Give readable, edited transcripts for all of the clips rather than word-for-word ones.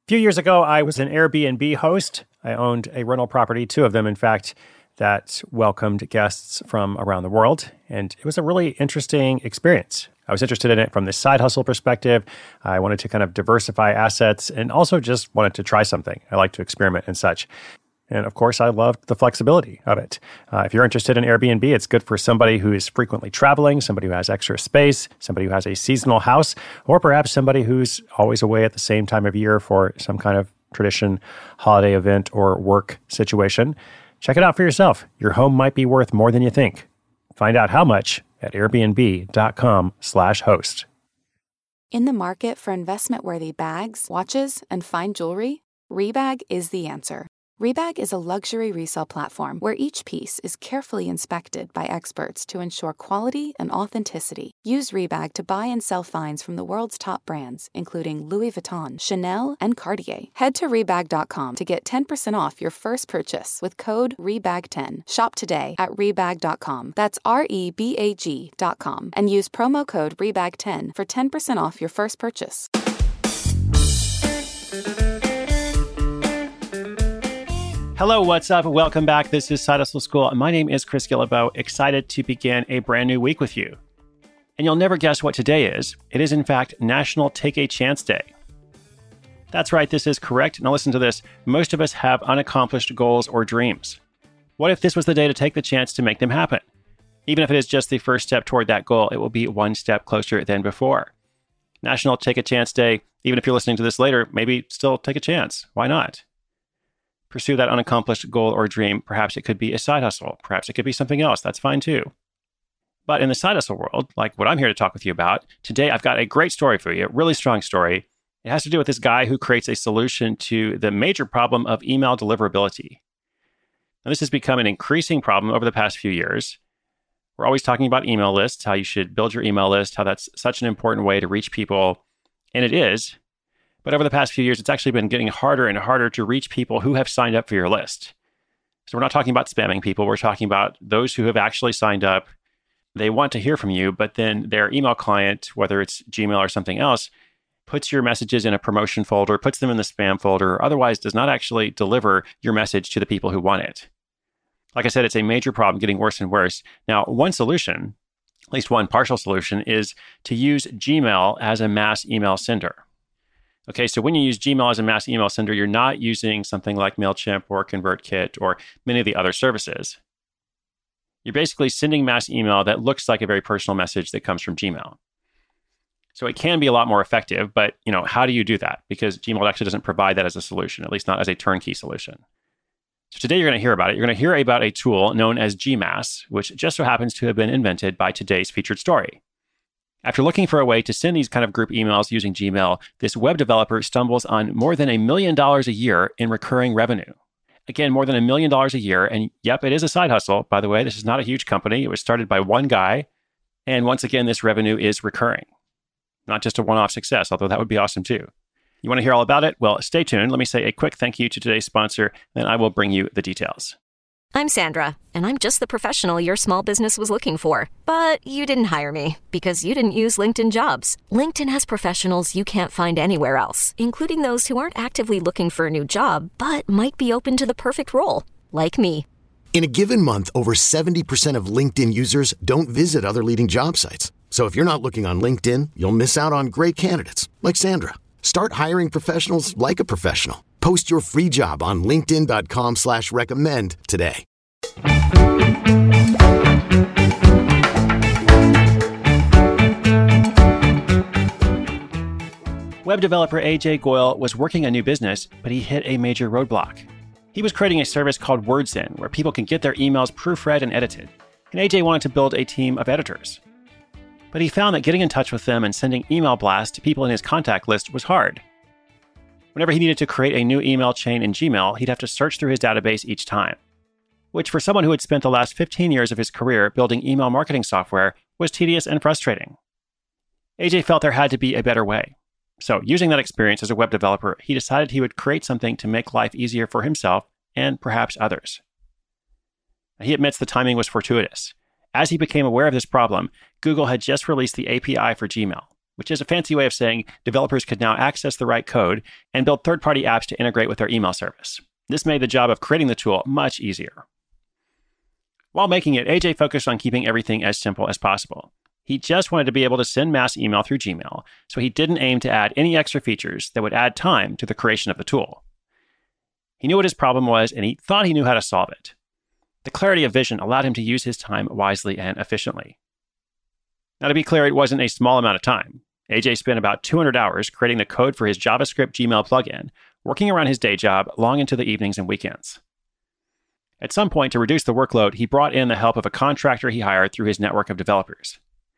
few years ago, I was an Airbnb host. I owned a rental property, two of them, in fact, that welcomed guests from around the world. And it was a really interesting experience. I was interested in it from the side hustle perspective. I wanted to kind of diversify assets and also just wanted to try something. I like to experiment and such. And of course, I loved the flexibility of it. If you're interested in Airbnb, it's good for somebody who is frequently traveling, somebody who has extra space, somebody who has a seasonal house, or perhaps somebody who's always away at the same time of year for some kind of tradition, holiday event, or work situation. Check it out for yourself. Your home might be worth more than you think. Find out how much at airbnb.com/host. In the market for investment-worthy bags, watches, and fine jewelry, Rebag is the answer. Rebag is a luxury resale platform where each piece is carefully inspected by experts to ensure quality and authenticity. Use Rebag to buy and sell finds from the world's top brands, including Louis Vuitton, Chanel, and Cartier. Head to Rebag.com to get 10% off your first purchase with code REBAG10. Shop today at Rebag.com. That's REBAG.com. And use promo code REBAG10 for 10% off your first purchase. Hello, what's up? Welcome back. This is Side Hustle School. My name is Chris Guillebeau, excited to begin a brand new week with you. And you'll never guess what today is. It is, in fact, National Take a Chance Day. That's right, this is correct. Now listen to this. Most of us have unaccomplished goals or dreams. What if this was the day to take the chance to make them happen? Even if it is just the first step toward that goal, it will be one step closer than before. National Take a Chance Day, even if you're listening to this later, maybe still take a chance. Why not? Pursue that unaccomplished goal or dream. Perhaps it could be a side hustle. Perhaps it could be something else. That's fine too. But in the side hustle world, like what I'm here to talk with you about, today I've got a great story for you, a really strong story. It has to do with this guy who creates a solution to the major problem of email deliverability. Now, this has become an increasing problem over the past few years. We're always talking about email lists, how you should build your email list, how that's such an important way to reach people. And it is. But over the past few years, it's actually been getting harder and harder to reach people who have signed up for your list. So we're not talking about spamming people. We're talking about those who have actually signed up. They want to hear from you, but then their email client, whether it's Gmail or something else, puts your messages in a promotion folder, puts them in the spam folder, or otherwise does not actually deliver your message to the people who want it. Like I said, it's a major problem, getting worse and worse. Now, one solution, at least one partial solution, is to use Gmail as a mass email sender. Okay, so when you use Gmail as a mass email sender, you're not using something like MailChimp or ConvertKit or many of the other services. You're basically sending mass email that looks like a very personal message that comes from Gmail. So it can be a lot more effective, but how do you do that? Because Gmail actually doesn't provide that as a solution, at least not as a turnkey solution. So today you're going to hear about it. You're going to hear about a tool known as Gmass, which just so happens to have been invented by today's featured story. After looking for a way to send these kind of group emails using Gmail, this web developer stumbles on more than $1 million a year in recurring revenue. Again, more than $1 million a year. And yep, it is a side hustle. By the way, this is not a huge company. It was started by one guy. And once again, this revenue is recurring. Not just a one-off success, although that would be awesome too. You want to hear all about it? Well, stay tuned. Let me say a quick thank you to today's sponsor, then I will bring you the details. I'm Sandra, and I'm just the professional your small business was looking for. But you didn't hire me because you didn't use LinkedIn Jobs. LinkedIn has professionals you can't find anywhere else, including those who aren't actively looking for a new job, but might be open to the perfect role, like me. In a given month, over 70% of LinkedIn users don't visit other leading job sites. So if you're not looking on LinkedIn, you'll miss out on great candidates, like Sandra. Start hiring professionals like a professional. Post your free job on linkedin.com/recommend today. Web developer AJ Goyal was working a new business, but he hit a major roadblock. He was creating a service called WordSend, where people can get their emails proofread and edited. And AJ wanted to build a team of editors. But he found that getting in touch with them and sending email blasts to people in his contact list was hard. Whenever he needed to create a new email chain in Gmail, he'd have to search through his database each time, which for someone who had spent the last 15 years of his career building email marketing software was tedious and frustrating. AJ felt there had to be a better way. So using that experience as a web developer, he decided he would create something to make life easier for himself and perhaps others. He admits the timing was fortuitous. As he became aware of this problem, Google had just released the API for Gmail, which is a fancy way of saying developers could now access the right code and build third-party apps to integrate with their email service. This made the job of creating the tool much easier. While making it, AJ focused on keeping everything as simple as possible. He just wanted to be able to send mass email through Gmail, so he didn't aim to add any extra features that would add time to the creation of the tool. He knew what his problem was, and he thought he knew how to solve it. The clarity of vision allowed him to use his time wisely and efficiently. Now, to be clear, it wasn't a small amount of time. AJ spent about 200 hours creating the code for his JavaScript Gmail plugin, working around his day job long into the evenings and weekends. At some point, to reduce the workload, he brought in the help of a contractor he hired through his network of developers.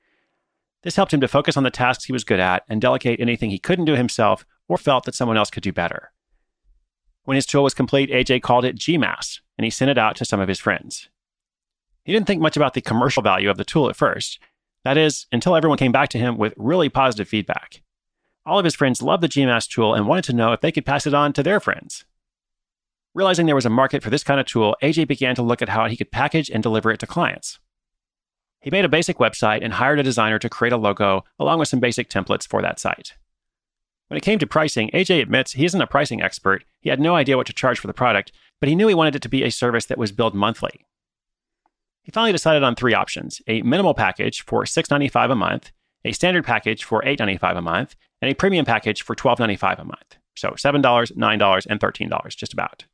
This helped him to focus on the tasks he was good at and delegate anything he couldn't do himself or felt that someone else could do better. When his tool was complete, AJ called it Gmass, and he sent it out to some of his friends. He didn't think much about the commercial value of the tool at first. That is, until everyone came back to him with really positive feedback. All of his friends loved the Gmass tool and wanted to know if they could pass it on to their friends. Realizing there was a market for this kind of tool, AJ began to look at how he could package and deliver it to clients. He made a basic website and hired a designer to create a logo along with some basic templates for that site. When it came to pricing, AJ admits he isn't a pricing expert. He had no idea what to charge for the product, but he knew he wanted it to be a service that was billed monthly. He finally decided on 3 options: a minimal package for $6.95 a month, a standard package for $8.95 a month, and a premium package for $12.95 a month. So $7, $9, and $13, just about.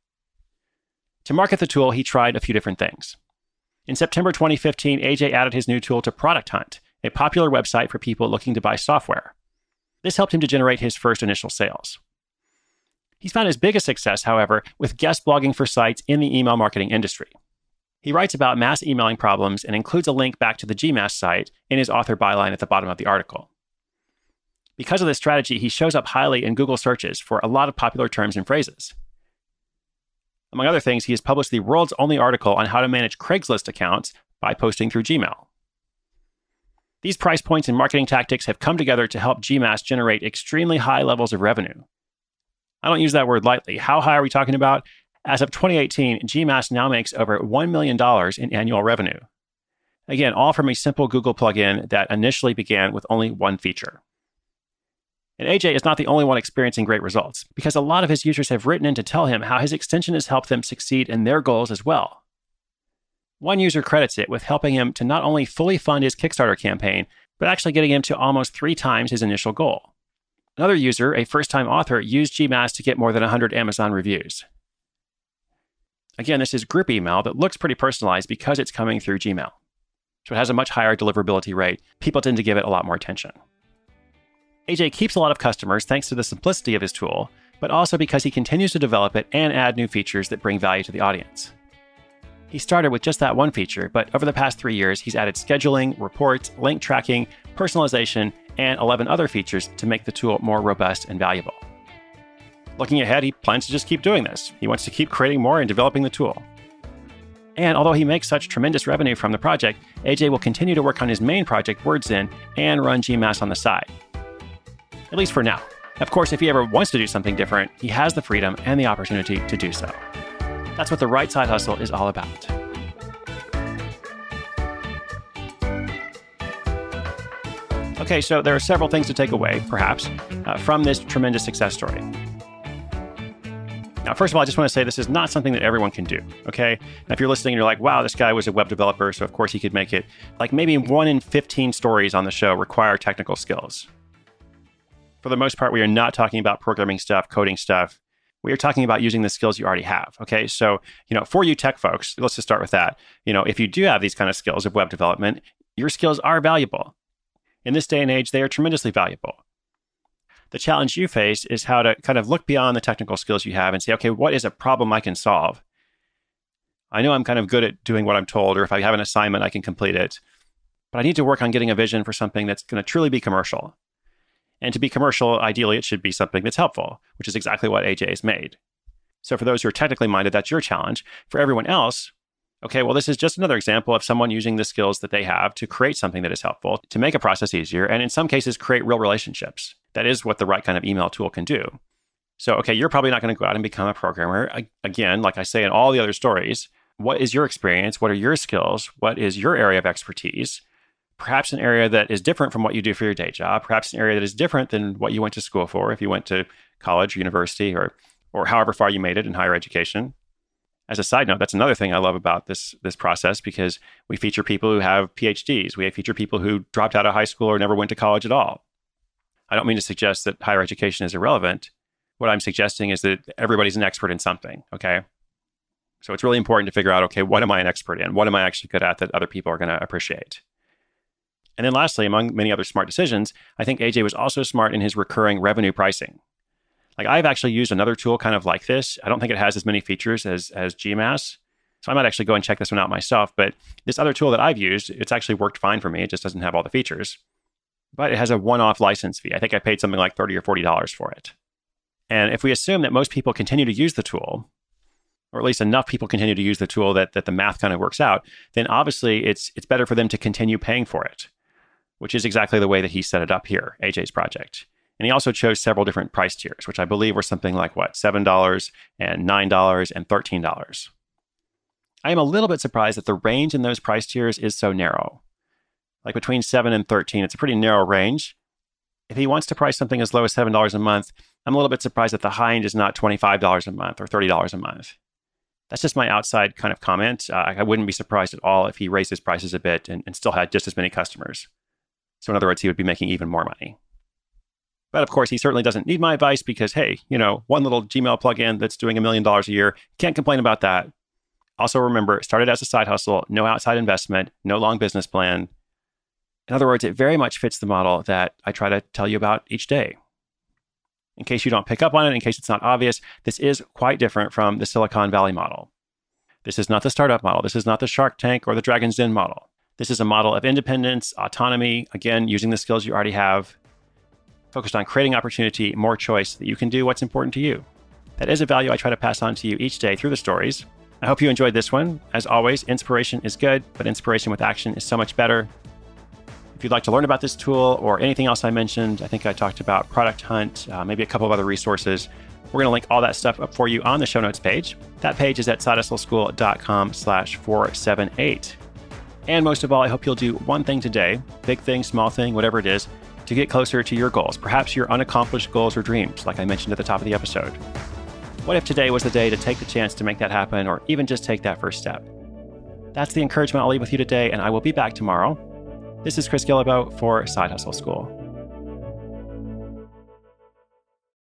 To market the tool, he tried a few different things. In September 2015, AJ added his new tool to Product Hunt, a popular website for people looking to buy software. This helped him to generate his first initial sales. He's found his biggest success, however, with guest blogging for sites in the email marketing industry. He writes about mass emailing problems and includes a link back to the Gmass site in his author byline at the bottom of the article. Because of this strategy, he shows up highly in Google searches for a lot of popular terms and phrases. Among other things, he has published the world's only article on how to manage Craigslist accounts by posting through Gmail. These price points and marketing tactics have come together to help Gmass generate extremely high levels of revenue. I don't use that word lightly. How high are we talking about? As of 2018, Gmass now makes over $1 million in annual revenue. Again, all from a simple Google plugin that initially began with only one feature. And AJ is not the only one experiencing great results, because a lot of his users have written in to tell him how his extension has helped them succeed in their goals as well. One user credits it with helping him to not only fully fund his Kickstarter campaign, but actually getting him to almost 3 times his initial goal. Another user, a first-time author, used Gmass to get more than 100 Amazon reviews. Again, this is group email that looks pretty personalized because it's coming through Gmail. So it has a much higher deliverability rate. People tend to give it a lot more attention. AJ keeps a lot of customers thanks to the simplicity of his tool, but also because he continues to develop it and add new features that bring value to the audience. He started with just that one feature, but over the past 3 years, he's added scheduling, reports, link tracking, personalization, and 11 other features to make the tool more robust and valuable. Looking ahead, he plans to just keep doing this. He wants to keep creating more and developing the tool. And although he makes such tremendous revenue from the project, AJ will continue to work on his main project, Wordzin, and run Gmass on the side. At least for now. Of course, if he ever wants to do something different, he has the freedom and the opportunity to do so. That's what the right side hustle is all about. Okay, so there are several things to take away, perhaps, from this tremendous success story. Now, first of all, I just want to say this is not something that everyone can do, okay? Now, if you're listening and you're like, wow, this guy was a web developer, so of course he could make it. Like maybe 1 in 15 stories on the show require technical skills. For the most part, we are not talking about programming stuff, coding stuff. We are talking about using the skills you already have, okay? So, for you tech folks, let's just start with that. If you do have these kind of skills of web development, your skills are valuable. In this day and age, they are tremendously valuable. The challenge you face is how to kind of look beyond the technical skills you have and say, okay, what is a problem I can solve? I know I'm kind of good at doing what I'm told, or if I have an assignment, I can complete it. But I need to work on getting a vision for something that's going to truly be commercial. And to be commercial, ideally, it should be something that's helpful, which is exactly what AJ has made. So for those who are technically minded, that's your challenge. For everyone else, okay, well, this is just another example of someone using the skills that they have to create something that is helpful, to make a process easier, and in some cases, create real relationships. That is what the right kind of email tool can do. So, okay, you're probably not going to go out and become a programmer. Again, like I say in all the other stories, what is your experience? What are your skills? What is your area of expertise? perhaps an area that is different from what you do for your day job, perhaps an area that is different than what you went to school for if you went to college, university, or however far you made it in higher education. As a side note, that's another thing I love about this process, because we feature people who have PhDs. We feature people who dropped out of high school or never went to college at all. I don't mean to suggest that higher education is irrelevant. What I'm suggesting is that everybody's an expert in something, okay? So it's really important to figure out, okay, what am I an expert in? What am I actually good at that other people are going to appreciate? And then lastly, among many other smart decisions, I think AJ was also smart in his recurring revenue pricing. Like, I've actually used another tool kind of like this. I don't think it has as many features as GMass. So I might actually go and check this one out myself. But this other tool that I've used, it's actually worked fine for me. It just doesn't have all the features. But it has a one-off license fee. I think I paid something like $30 or $40 for it. And if we assume that most people continue to use the tool, or at least enough people continue to use the tool that the math kind of works out, then obviously it's better for them to continue paying for it, which is exactly the way that he set it up here, AJ's project. And he also chose several different price tiers, which I believe were something like, $7 and $9 and $13. I am a little bit surprised that the range in those price tiers is so narrow. Like between 7 and 13, it's a pretty narrow range. If he wants to price something as low as $7 a month, I'm a little bit surprised that the high end is not $25 a month or $30 a month. That's just my outside kind of comment. I wouldn't be surprised at all if he raised his prices a bit and still had just as many customers. So in other words, he would be making even more money. But of course, he certainly doesn't need my advice because, hey, one little Gmail plugin that's doing $1 million a year, can't complain about that. Also remember, it started as a side hustle, no outside investment, no long business plan. In other words, it very much fits the model that I try to tell you about each day. In case you don't pick up on it, in case it's not obvious, this is quite different from the Silicon Valley model. This is not the startup model. This is not the Shark Tank or the Dragon's Den model. This is a model of independence, autonomy, again, using the skills you already have, focused on creating opportunity, more choice, that you can do what's important to you. That is a value I try to pass on to you each day through the stories. I hope you enjoyed this one. As always, inspiration is good, but inspiration with action is so much better. If you'd like to learn about this tool or anything else I mentioned, I think I talked about Product Hunt, maybe a couple of other resources. We're going to link all that stuff up for you on the show notes page. That page is at sidehustleschool.com/478. And most of all, I hope you'll do one thing today, big thing, small thing, whatever it is, to get closer to your goals, perhaps your unaccomplished goals or dreams, like I mentioned at the top of the episode. What if today was the day to take the chance to make that happen, or even just take that first step? That's the encouragement I'll leave with you today, and I will be back tomorrow. This is Chris Guillebeau for Side Hustle School.